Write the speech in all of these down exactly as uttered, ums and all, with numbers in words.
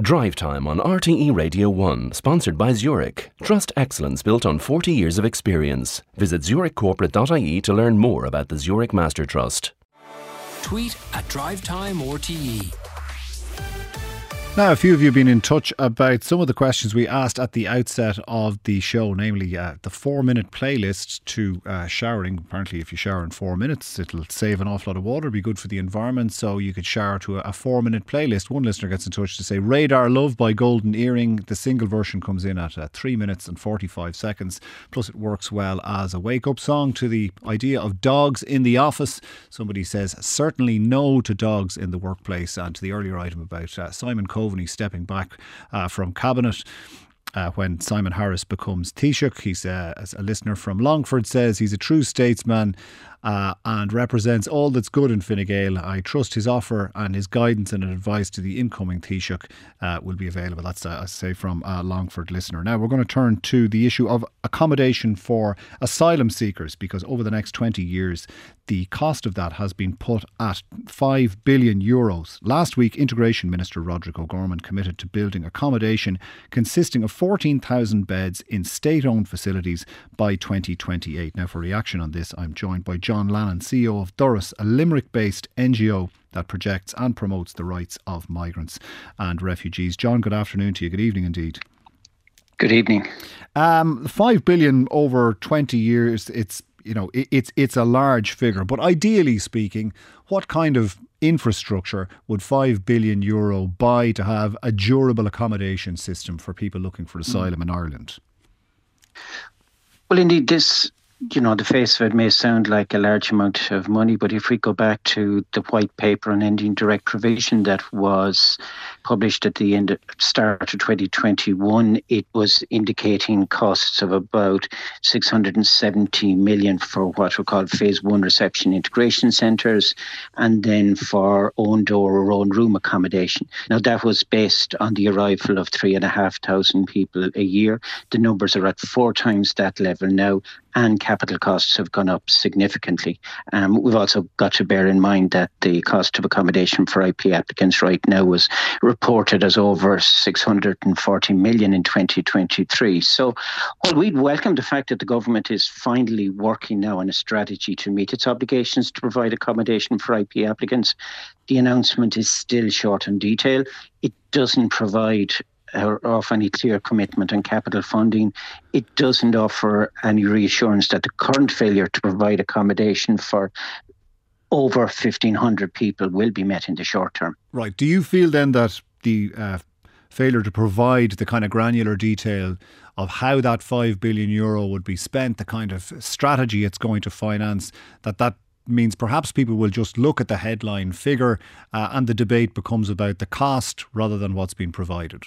Drive Time on R T E Radio one, sponsored by Zurich. Trust excellence built on forty years of experience. Visit zurich corporate dot I E to learn more about the Zurich Master Trust. Tweet at Drive Time R T E. Now, a few of you have been in touch about some of the questions we asked at the outset of the show, namely uh, the four-minute playlist to uh, showering. Apparently, if you shower in four minutes, it'll save an awful lot of water, be good for the environment, so you could shower to a, a four-minute playlist. One listener gets in touch to say, Radar Love by Golden Earring. The single version comes in at uh, three minutes and forty-five seconds, plus it works well as a wake-up song. To the idea of dogs in the office, somebody says, certainly no to dogs in the workplace. And to the earlier item about uh, Simon Coveney stepping back uh, from cabinet uh, when Simon Harris becomes Taoiseach. He's uh, as a listener from Longford says he's a true statesman uh, and represents all that's good in Fine Gael. I trust his offer and his guidance and advice to the incoming Taoiseach uh, will be available. That's, uh, I say, from a Longford listener. Now we're going to turn to the issue of accommodation for asylum seekers, because over the next twenty years the cost of that has been put at five billion euros. Last week, Integration Minister Roderick O'Gorman committed to building accommodation consisting of fourteen thousand beds in state-owned facilities by twenty twenty-eight. Now, for reaction on this, I'm joined by John Lannon, C E O of Doris, a Limerick-based N G O that projects and promotes the rights of migrants and refugees. John, good afternoon to you. Good evening indeed. Good evening. Um, five billion over twenty years, it's You know, it's it's a large figure, but ideally speaking, what kind of infrastructure would five billion euro buy to have a durable accommodation system for people looking for asylum in Ireland? Well, indeed, this, you know, the face of it may sound like a large amount of money, but if we go back to the white paper on ending direct provision that was published at the end, start of twenty twenty-one, it was indicating costs of about six hundred seventy million for what were called phase one reception integration centres, and then for own door or own room accommodation. Now, that was based on the arrival of three and a half thousand people a year. The numbers are at four times that level now, and capital costs have gone up significantly. Um, we've also got to bear in mind that the cost of accommodation for I P applicants right now was reported as over six hundred forty million in twenty twenty-three. So while we'd welcome the fact that the government is finally working now on a strategy to meet its obligations to provide accommodation for I P applicants, the announcement is still short on detail. It doesn't provide or offer any clear commitment on capital funding. It doesn't offer any reassurance that the current failure to provide accommodation for over fifteen hundred people will be met in the short term. Right. Do you feel then that the uh, failure to provide the kind of granular detail of how that five billion euro would be spent, the kind of strategy it's going to finance, that that means perhaps people will just look at the headline figure uh, and the debate becomes about the cost rather than what's been provided?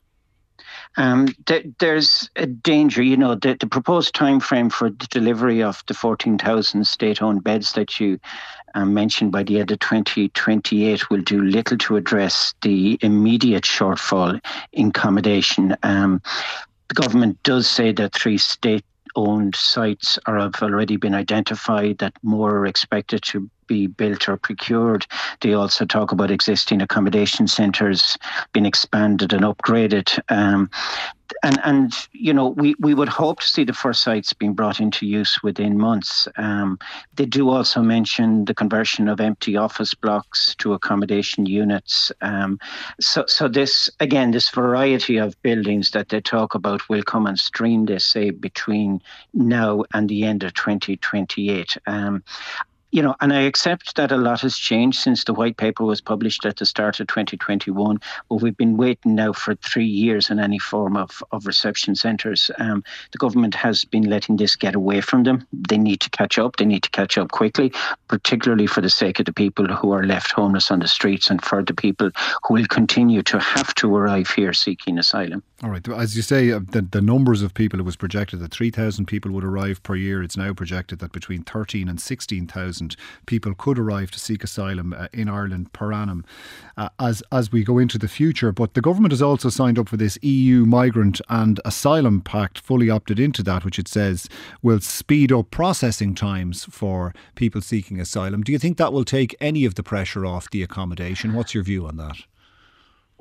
Um, th- there's a danger, you know, the, the proposed time frame for the delivery of the fourteen thousand state-owned beds that you um, mentioned by the end of twenty twenty-eight will do little to address the immediate shortfall in accommodation. Um, the government does say that three state-owned sites are, have already been identified, that more are expected to be built or procured. They also talk about existing accommodation centres being expanded and upgraded. Um, and, and you know, we, we would hope to see the first sites being brought into use within months. Um, they do also mention the conversion of empty office blocks to accommodation units. Um, so, so this, again, this variety of buildings that they talk about will come on stream, they say, between now and the end of twenty twenty-eight. Um, You know, and I accept that a lot has changed since the white paper was published at the start of twenty twenty-one, but we've been waiting now for three years on any form of, of reception centres. Um, the government has been letting this get away from them. They need to catch up. They need to catch up quickly, particularly for the sake of the people who are left homeless on the streets and for the people who will continue to have to arrive here seeking asylum. All right. As you say, uh, the, the numbers of people, it was projected that three thousand people would arrive per year. It's now projected that between thirteen and sixteen thousand people could arrive to seek asylum uh, in Ireland per annum uh, as, as we go into the future. But the government has also signed up for this E U Migrant and Asylum Pact, fully opted into that, which it says will speed up processing times for people seeking asylum. Do you think that will take any of the pressure off the accommodation? What's your view on that?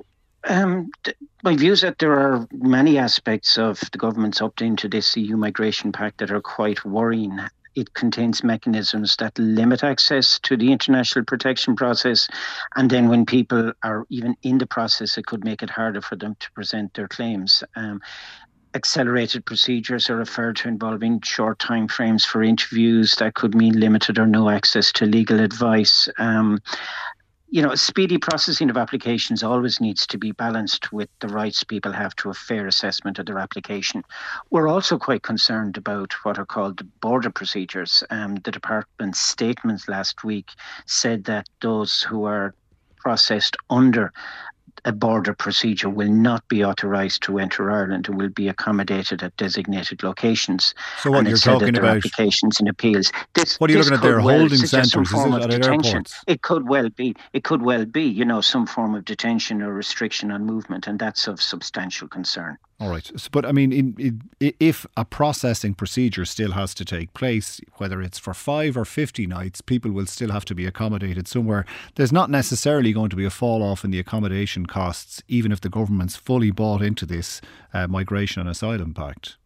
Um, th- my view is that there are many aspects of the government's opt-in to this E U migration pact that are quite worrying. It contains mechanisms that limit access to the international protection process. And then when people are even in the process, it could make it harder for them to present their claims. Um, accelerated procedures are referred to involving short time frames for interviews. That could mean limited or no access to legal advice. Um, You know, speedy processing of applications always needs to be balanced with the rights people have to a fair assessment of their application. We're also quite concerned about what are called the border procedures. Um, the department's statement last week said that those who are processed under a border procedure will not be authorised to enter Ireland and will be accommodated at designated locations. So what and you're it said talking that their about? applications and appeals. This, What are you this looking at could there? well Holding suggest some centres? Is form it of at detention. airports? It could well be. It could well be. You know, some form of detention or restriction on movement, and that's of substantial concern. All right. So, but I mean, in, in, if a processing procedure still has to take place, whether it's for five or fifty nights, people will still have to be accommodated somewhere. There's not necessarily going to be a fall off in the accommodation costs, even if the government's fully bought into this uh, migration and asylum pact.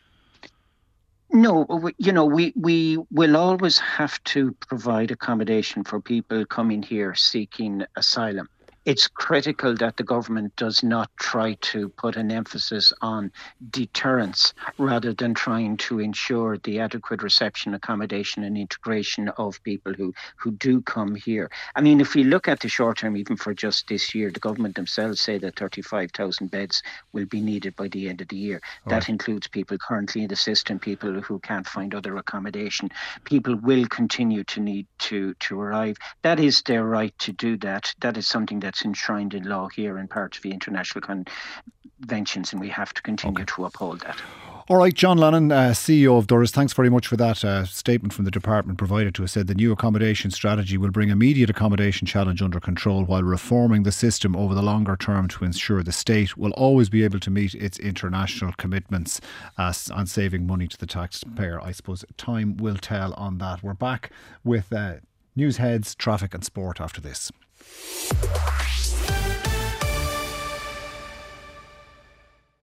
No, we- you know, we, we will always have to provide accommodation for people coming here seeking asylum. It's critical that the government does not try to put an emphasis on deterrence rather than trying to ensure the adequate reception, accommodation and integration of people who, who do come here. I mean, if we look at the short term, even for just this year, the government themselves say that thirty-five thousand beds will be needed by the end of the year. All that right. includes people currently in the system, people who can't find other accommodation. People will continue to need to, to arrive. That is their right to do that. That is something that enshrined in law here and part of the international conventions, and we have to continue Okay. to uphold that. All right, John Lannon, uh, C E O of Durrus, thanks very much for that uh, statement from the department provided to us. Said the new accommodation strategy will bring immediate accommodation challenge under control while reforming the system over the longer term to ensure the state will always be able to meet its international commitments uh, on saving money to the taxpayer. I suppose time will tell on that. We're back with uh, news heads, traffic and sport after this.